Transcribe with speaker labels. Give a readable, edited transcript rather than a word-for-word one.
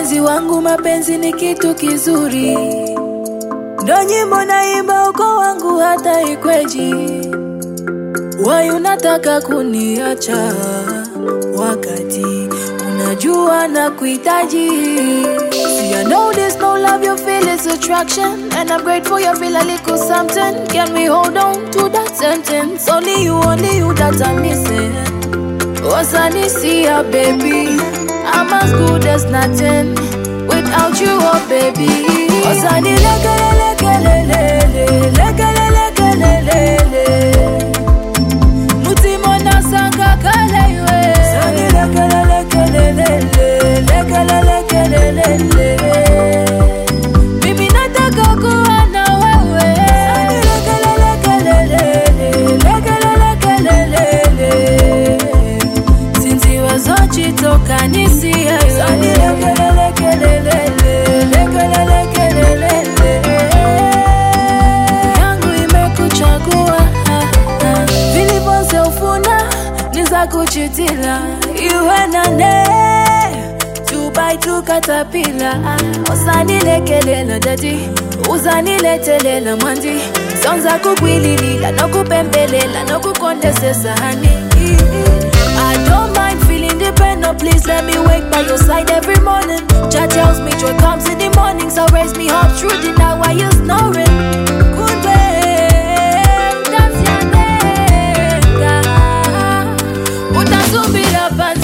Speaker 1: Mpenzi wangu, mapenzi ni kitu kizuri, ndo nyimbo naimba uko wangu hata ikweji. Why unataka kuniacha wakati unajua na kuhitaji? See, I know there's no love you feel, it's attraction, and I'm grateful you feel a little something. Can we hold on to that sentence? Only you that I'm missing. What's I see, baby? I'm as good as nothing without you, oh baby. What's I need, mutimona sanga kalewe. Sani bibi nataka kuwa na wewe. Sinzi wazochi toka nisiye. Sani yangu imekuchagua, vilivyoze ufuna niza kuchitila. Iwe nane tubai tukatapila. Osanilekelela dadi, uzaniletelela mwandi. Sonza kukwililila, no kupembelela, no kukondesesa hani. I don't mind feeling dependent, please let me wake by your side every morning. Jah tells me joy comes in the morning, so raise me up through the night while you're snoring. Kumbe, that's your name. Utasumbira panzi.